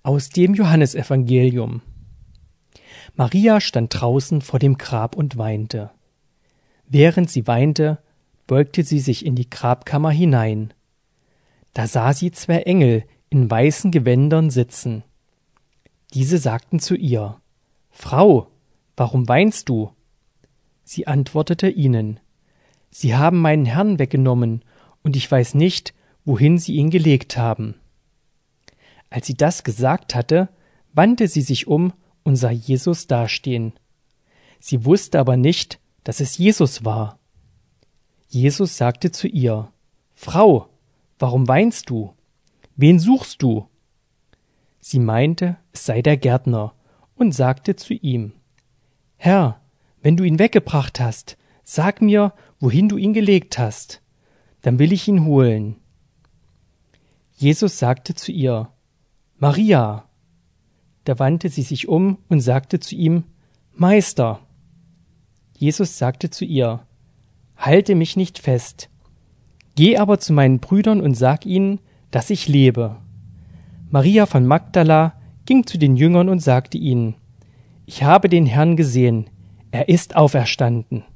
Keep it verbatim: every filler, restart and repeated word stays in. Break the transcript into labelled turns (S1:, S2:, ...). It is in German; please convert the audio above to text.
S1: Aus dem Johannesevangelium. Maria stand draußen vor dem Grab und weinte. Während sie weinte, beugte sie sich in die Grabkammer hinein. Da sah sie zwei Engel in weißen Gewändern sitzen. Diese sagten zu ihr: »Frau, warum weinst du?« Sie antwortete ihnen: »Sie haben meinen Herrn weggenommen, und ich weiß nicht, wohin sie ihn gelegt haben.« Als sie das gesagt hatte, wandte sie sich um und sah Jesus dastehen. Sie wusste aber nicht, dass es Jesus war. Jesus sagte zu ihr: »Frau, warum weinst du? Wen suchst du?« Sie meinte, es sei der Gärtner, und sagte zu ihm: »Herr, wenn du ihn weggebracht hast, sag mir, wohin du ihn gelegt hast, dann will ich ihn holen.« Jesus sagte zu ihr: »Maria!« Da wandte sie sich um und sagte zu ihm: »Meister!« Jesus sagte zu ihr: »Halte mich nicht fest. Geh aber zu meinen Brüdern und sag ihnen, dass ich lebe.« Maria von Magdala ging zu den Jüngern und sagte ihnen: »Ich habe den Herrn gesehen, er ist auferstanden.«